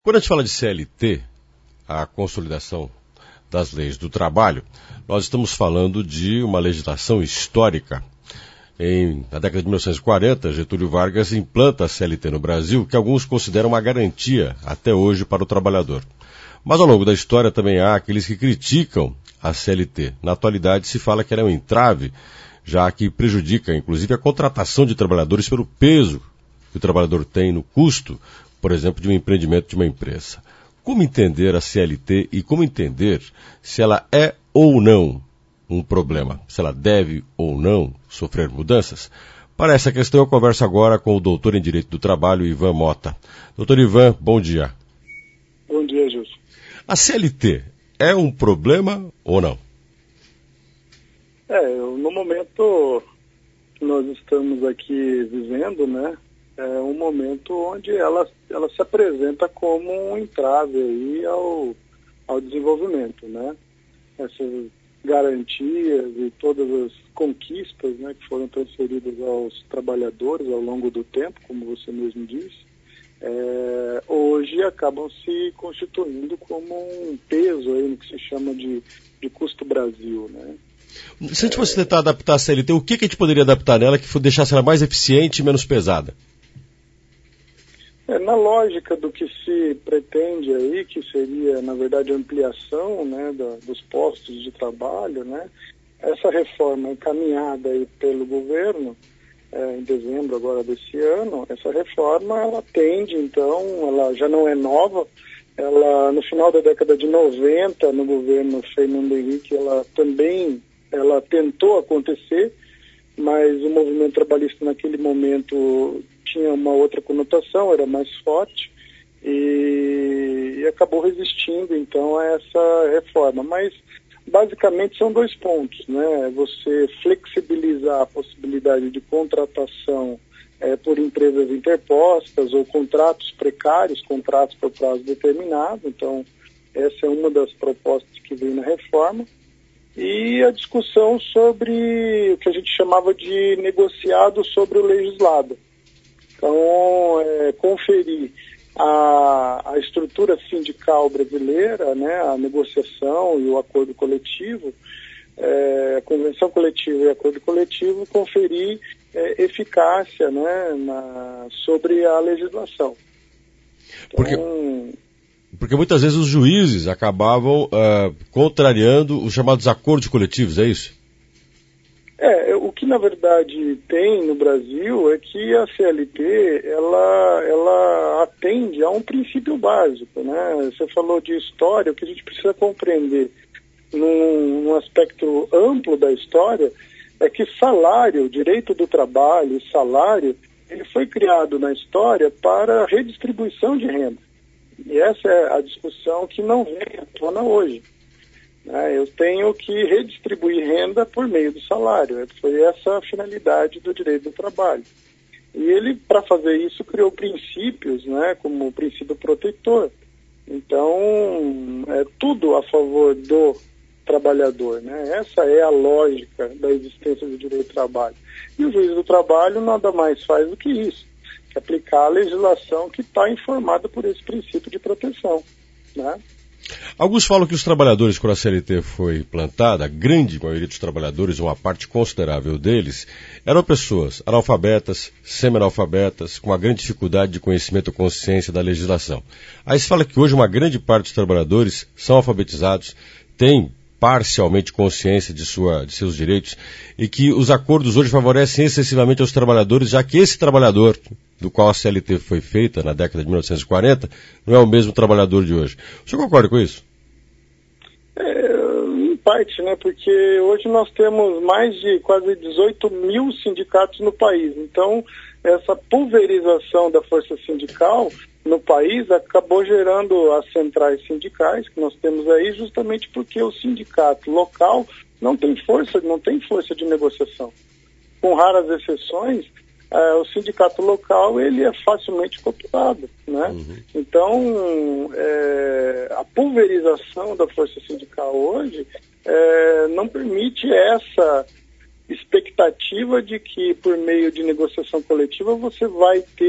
Quando a gente fala de CLT, a consolidação das leis do trabalho, nós estamos falando de uma legislação histórica. Na década de 1940, Getúlio Vargas implanta a CLT no Brasil, que alguns consideram uma garantia até hoje para o trabalhador. Mas ao longo da história também há aqueles que criticam a CLT. Na atualidade se fala que ela é um entrave, já que prejudica inclusive a contratação de trabalhadores pelo peso que o trabalhador tem no custo, por exemplo, de um empreendimento de uma empresa. Como entender a CLT e como entender se ela é ou não um problema, se ela deve ou não sofrer mudanças? Para essa questão eu converso agora com o doutor em Direito do Trabalho, Ivan Mota. Doutor Ivan, bom dia. Bom dia, Gilson. A CLT é um problema ou não? No momento que nós estamos aqui vivendo, né, é um momento onde ela se apresenta como um entrave aí ao desenvolvimento, né? Essas garantias e todas as conquistas, né, que foram transferidas aos trabalhadores ao longo do tempo, como você mesmo disse, hoje acabam se constituindo como um peso aí no que se chama de custo Brasil, né? Se a gente fosse tentar adaptar a CLT, o que a gente poderia adaptar nela que deixasse ela mais eficiente e menos pesada? Na lógica do que se pretende aí, que seria, na verdade, a ampliação, né, dos postos de trabalho, né, essa reforma encaminhada aí pelo governo, em dezembro agora desse ano, essa reforma, ela tende, então, ela já não é nova, ela, no final da década de 90, no governo Fernando Henrique, ela tentou acontecer, mas o movimento trabalhista naquele momento tinha uma outra conotação, era mais forte e acabou resistindo então a essa reforma. Mas basicamente são dois pontos, né? Você flexibilizar a possibilidade de contratação por empresas interpostas ou contratos precários, contratos por prazo determinado. Então essa é uma das propostas que vem na reforma. E a discussão sobre o que a gente chamava de negociado sobre o legislado. Então, conferir a estrutura sindical brasileira, né, a negociação e o acordo coletivo, a convenção coletiva e acordo coletivo, conferir eficácia, né, sobre a legislação. Então, Porque muitas vezes os juízes acabavam contrariando os chamados acordos coletivos, é isso? O que na verdade tem no Brasil é que a CLT, ela atende a um princípio básico, né? Você falou de história, o que a gente precisa compreender num aspecto amplo da história é que salário, direito do trabalho e salário, ele foi criado na história para redistribuição de renda. E essa é a discussão que não vem à tona hoje. Eu tenho que redistribuir renda por meio do salário. Foi essa a finalidade do direito do trabalho. E ele, para fazer isso, criou princípios, né, como o princípio protetor. Então, é tudo a favor do trabalhador, né? Essa é a lógica da existência do direito do trabalho. E o juiz do trabalho nada mais faz do que isso, que aplicar a legislação que está informada por esse princípio de proteção, né? Alguns falam que os trabalhadores, quando a CLT foi implantada, a grande maioria dos trabalhadores, uma parte considerável deles, eram pessoas analfabetas, semi-analfabetas, com uma grande dificuldade de conhecimento ou consciência da legislação. Aí se fala que hoje uma grande parte dos trabalhadores são alfabetizados, têm parcialmente consciência de seus direitos e que os acordos hoje favorecem excessivamente aos trabalhadores, já que esse trabalhador do qual a CLT foi feita na década de 1940 não é o mesmo trabalhador de hoje. O senhor concorda com isso? Em parte, né? Porque hoje nós temos mais de quase 18 mil sindicatos no país. Então, essa pulverização da força sindical no país acabou gerando as centrais sindicais que nós temos aí, justamente porque o sindicato local não tem força de negociação. Com raras exceções, o sindicato local ele é facilmente cooptado, né? Uhum. Então, a pulverização da força sindical hoje não permite essa expectativa de que por meio de negociação coletiva você vai ter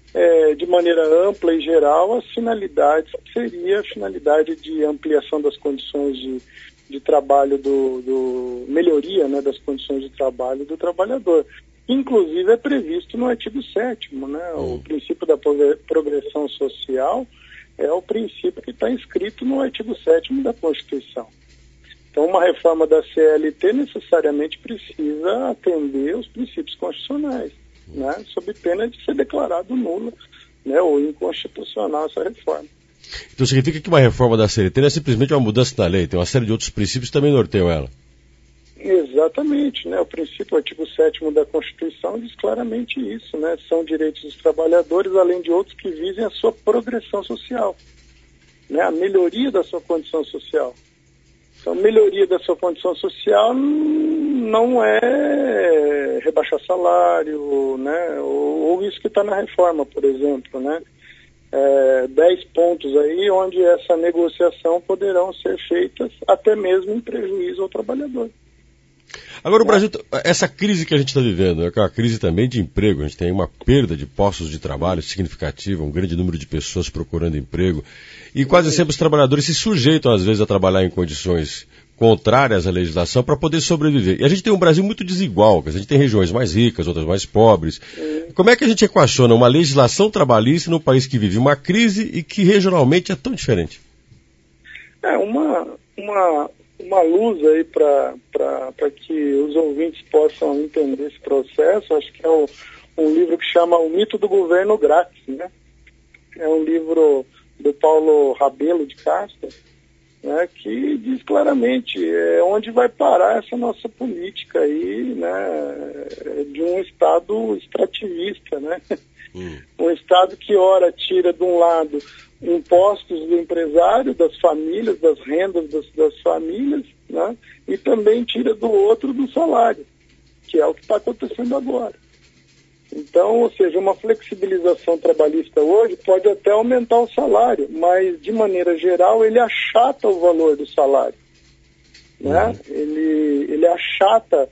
de maneira ampla e geral, as finalidades seria a finalidade de ampliação das condições de trabalho, melhoria, né, das condições de trabalho do trabalhador. Inclusive é previsto no artigo 7º, né, o princípio da progressão social é o princípio que está inscrito no artigo 7º da Constituição. Então, uma reforma da CLT necessariamente precisa atender os princípios constitucionais, né, sob pena de ser declarado nula, né, ou inconstitucional essa reforma. Então significa que uma reforma da CLT não é simplesmente uma mudança da lei, tem uma série de outros princípios que também norteiam ela. Exatamente, né? O artigo 7º da Constituição diz claramente isso, né? São direitos dos trabalhadores, além de outros que visem a sua progressão social, né? A melhoria da sua condição social. Então, melhoria da sua condição social não é rebaixar salário, né? Ou isso que está na reforma, por exemplo, né? 10 pontos aí onde essa negociação poderão ser feitas até mesmo em prejuízo ao trabalhador. Agora o Brasil, essa crise que a gente está vivendo, é uma crise também de emprego, a gente tem uma perda de postos de trabalho significativa, um grande número de pessoas procurando emprego, e quase sempre os trabalhadores se sujeitam às vezes a trabalhar em condições contrárias à legislação para poder sobreviver. E a gente tem um Brasil muito desigual, a gente tem regiões mais ricas, outras mais pobres. Como é que a gente equaciona uma legislação trabalhista num país que vive uma crise e que regionalmente é tão diferente? Uma luz aí para que os ouvintes possam entender esse processo, acho que é um livro que chama O Mito do Governo Grátis, né? É um livro do Paulo Rabelo de Castro, né, que diz claramente onde vai parar essa nossa política aí, né, de um Estado extrativista, né? Um Estado que ora tira de um lado impostos do empresário, das famílias, das rendas das famílias, né, e também tira do outro do salário, que é o que está acontecendo agora. Então, ou seja, uma flexibilização trabalhista hoje pode até aumentar o salário, mas de maneira geral ele achata o valor do salário, né? Ele achata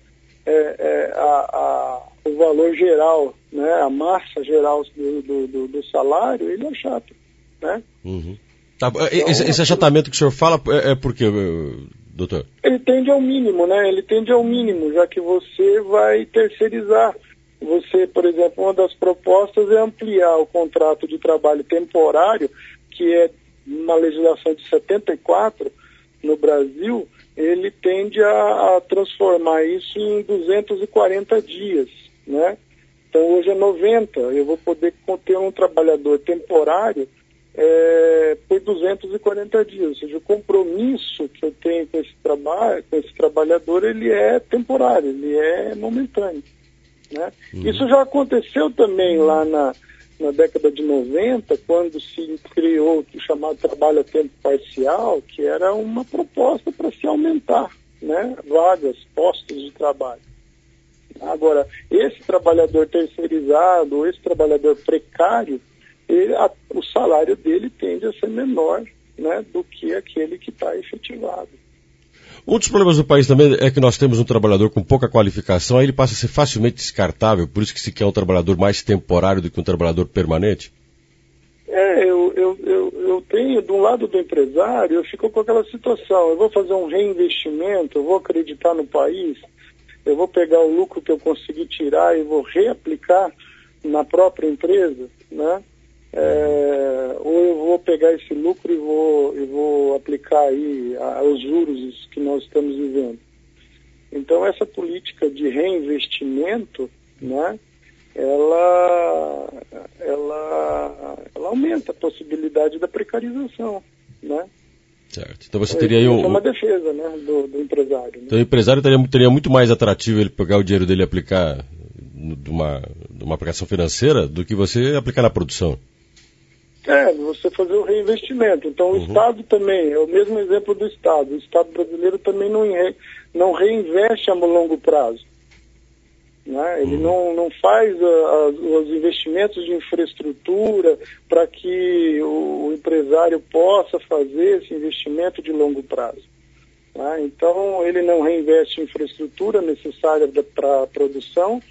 o valor geral, né? A massa geral do salário, ele achata, né? Tá, então, esse achatamento que o senhor fala é por quê, doutor? Ele tende ao mínimo, né? Ele tende ao mínimo, já que você vai terceirizar. Você, por exemplo, uma das propostas é ampliar o contrato de trabalho temporário, que é uma legislação de 74 no Brasil, ele tende a transformar isso em 240 dias, né? Então hoje é 90, eu vou poder ter um trabalhador temporário por 240 dias, ou seja, o compromisso que eu tenho com esse trabalhador, ele é temporário, ele é momentâneo, né? Isso já aconteceu também lá na década de 90, quando se criou o chamado trabalho a tempo parcial, que era uma proposta para se aumentar, né, vagas, postos de trabalho. Agora, esse trabalhador terceirizado, esse trabalhador precário, o salário dele tende a ser menor, né, do que aquele que está efetivado. Um dos problemas do país também é que nós temos um trabalhador com pouca qualificação, aí ele passa a ser facilmente descartável, por isso que se quer um trabalhador mais temporário do que um trabalhador permanente? Eu tenho, do lado do empresário, eu fico com aquela situação, eu vou fazer um reinvestimento, eu vou acreditar no país, eu vou pegar o lucro que eu consegui tirar e vou reaplicar na própria empresa, né? Ou eu vou pegar esse lucro e vou aplicar aí aos juros que nós estamos vivendo. Então essa política de reinvestimento, né, ela aumenta a possibilidade da precarização, né? Certo. Então você teria aí é uma defesa, né, do empresário. Né? Então o empresário teria muito mais atrativo ele pegar o dinheiro dele e aplicar de uma aplicação financeira do que você aplicar na produção. Você fazer o reinvestimento. Então o Estado também, é o mesmo exemplo do Estado. O Estado brasileiro também não reinveste a longo prazo. Né? Ele não faz os investimentos de infraestrutura para que o empresário possa fazer esse investimento de longo prazo. Né? Então ele não reinveste em infraestrutura necessária para a produção,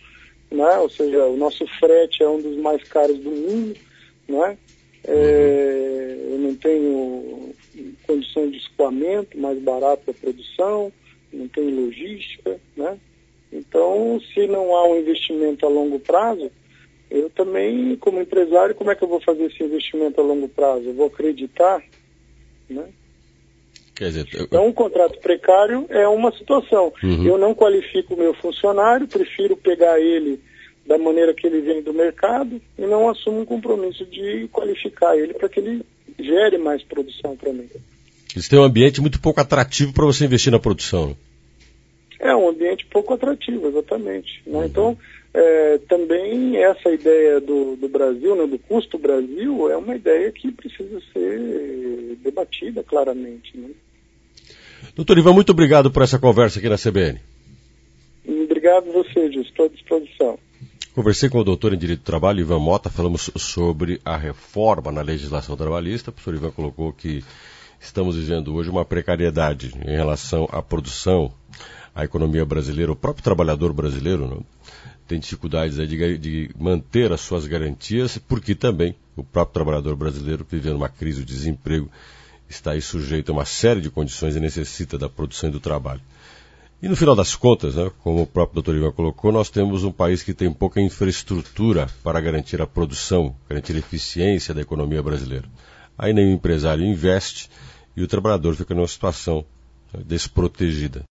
né? Ou seja, o nosso frete é um dos mais caros do mundo, né? Eu não tenho condições de escoamento mais barato da produção, não tenho logística, né? Então, se não há um investimento a longo prazo, eu também, como empresário, como é que eu vou fazer esse investimento a longo prazo? Eu vou acreditar, né? Quer dizer, Então, um contrato precário é uma situação. Eu não qualifico o meu funcionário, prefiro pegar ele da maneira que ele vem do mercado e não assumo um compromisso de qualificar ele para que ele gere mais produção para mim. Eles têm um ambiente muito pouco atrativo para você investir na produção. É um ambiente pouco atrativo, exatamente. Né? Então, também essa ideia do Brasil, né, do custo Brasil, é uma ideia que precisa ser debatida claramente. Né? Doutor Ivan, muito obrigado por essa conversa aqui na CBN. Obrigado a você, Gil. Estou à disposição. Conversei com o doutor em Direito do Trabalho, Ivan Mota, falamos sobre a reforma na legislação trabalhista. O professor Ivan colocou que estamos vivendo hoje uma precariedade em relação à produção, à economia brasileira. O próprio trabalhador brasileiro, né, tem dificuldades aí de manter as suas garantias, porque também o próprio trabalhador brasileiro, vivendo uma crise de desemprego, está aí sujeito a uma série de condições e necessita da produção e do trabalho. E no final das contas, né, como o próprio doutor Ivan colocou, nós temos um país que tem pouca infraestrutura para garantir a produção, garantir a eficiência da economia brasileira. Aí nem o empresário investe e o trabalhador fica numa situação desprotegida.